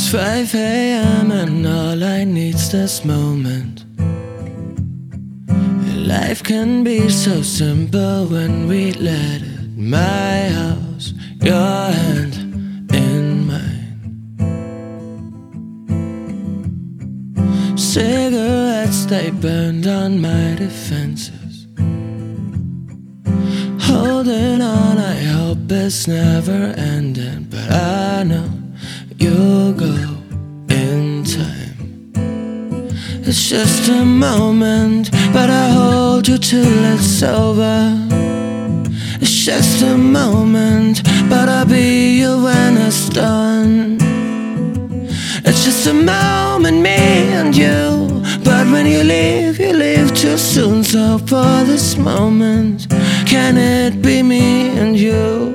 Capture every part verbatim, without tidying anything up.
five a m and all I need's this moment. Life can be so simple when we let it. My house, your hand in mine. Cigarettes, they burned on my defenses. Holding on, I hope it's never ending, but I know you'll go in time. It's just a moment, but I hold you till it's over. It's just a moment, but I'll be you when it's done. It's just a moment, me and you, but when you leave, you leave too soon. So for this moment, can it be me and you?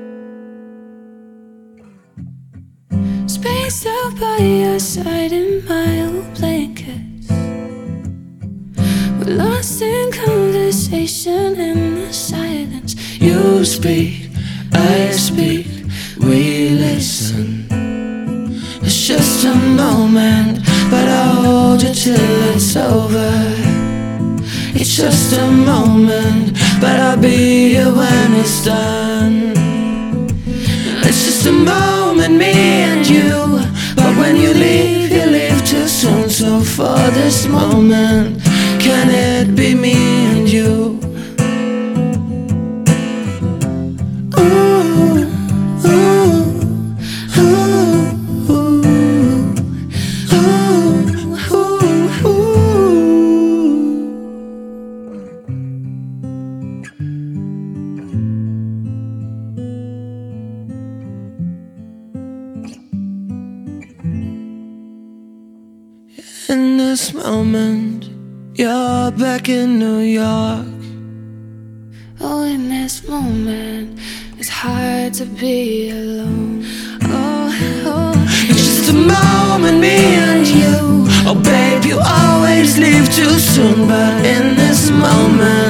Spaced out by your side in my old blankets. We're lost in conversation in the silence. You speak, I speak, we listen. It's just a moment, but I'll hold you till it's over. It's just a moment, but I'll be here when it's done. It's just a moment, me and you, but when you leave, you leave too soon. So for this moment, can it be me and you? Ooh, ooh, ooh, ooh, ooh, ooh. In this moment, you're back in New York. Oh, in this moment, it's hard to be alone. Oh, oh. It's just a moment, me and you. Oh babe, you always leave too soon, but in this moment